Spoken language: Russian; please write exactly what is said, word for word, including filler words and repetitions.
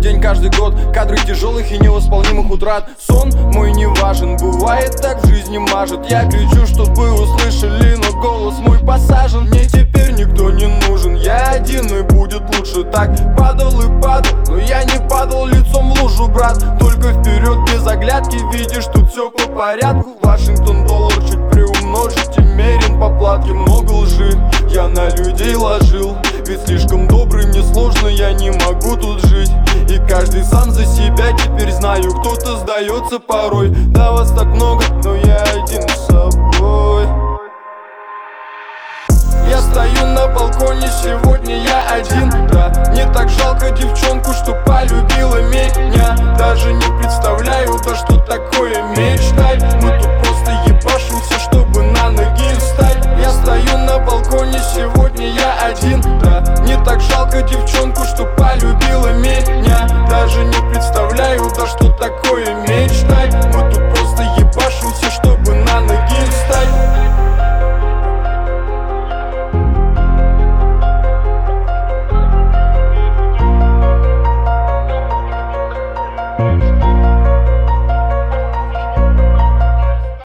день, каждый год. Кадры тяжелых и невосполнимых утрат. Сон мой не важен, бывает так в жизни мажет. Я кричу, чтобы услышали, но голос мой посажен. Мне теперь никто не нужен, я один и будет лучше так. Падал и падал, но я не падал лицом в лужу, брат. Только вперед без оглядки, видишь, тут все по порядку. Вашингтон доллар чуть приумножить и мерен по платке. Много лжи я на людей ложил, ведь слишком добрый мне сложно, я не могу тут жить. И каждый сам за себя, теперь знаю, кто-то сдается порой. Да вас так много, но я один с собой. Я стою на балконе, сегодня я один, да. Мне так жалко девчонку, что полюбила меня. Даже не представляю, да что такое мечтать. Мы тут просто ебашимся, чтобы на ноги встать. Я стою на балконе, сегодня я один, да. Мне так жалко девчонку, что полюбила меня. Даже не представляю, да что такое мечтать. Мы тут просто ебашимся, чтобы на ноги встать. We'll be right back.